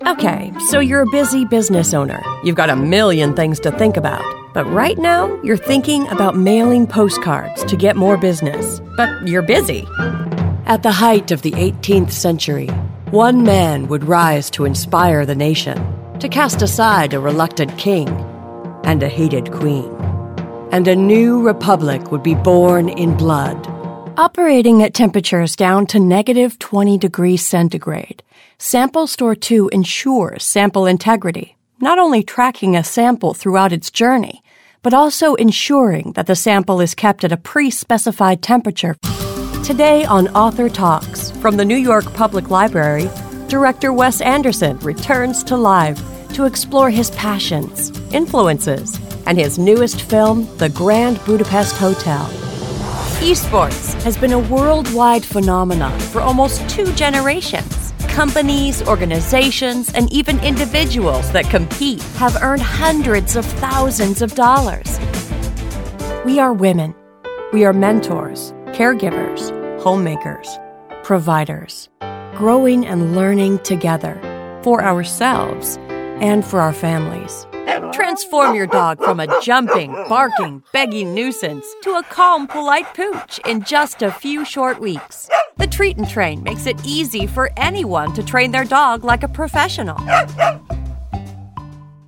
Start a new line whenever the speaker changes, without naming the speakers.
Okay, so you're a busy business owner. You've got a million things to think about. But right now, you're thinking about mailing postcards to get more business. But you're busy. At the height of the 18th century, one man would rise to inspire the nation, to cast aside a reluctant king and a hated queen. And a new republic would be born in blood. Operating at temperatures down to negative 20 degrees centigrade, Sample Store 2 ensures sample integrity, not only tracking a sample throughout its journey, but also ensuring that the sample is kept at a pre-specified temperature. Today on Author Talks, from the New York Public Library, director Wes Anderson returns to life to explore his passions, influences, and his newest film, The Grand Budapest Hotel. Esports has been a worldwide phenomenon for almost 2 generations. Companies, organizations, and even individuals that compete have earned hundreds of thousands of dollars. We are women. We are mentors, caregivers, homemakers, providers, growing and learning together for ourselves and for our families. Transform your dog from a jumping, barking, begging nuisance to a calm, polite pooch in just a few short weeks. The Treat and Train makes it easy for anyone to train their dog like a professional.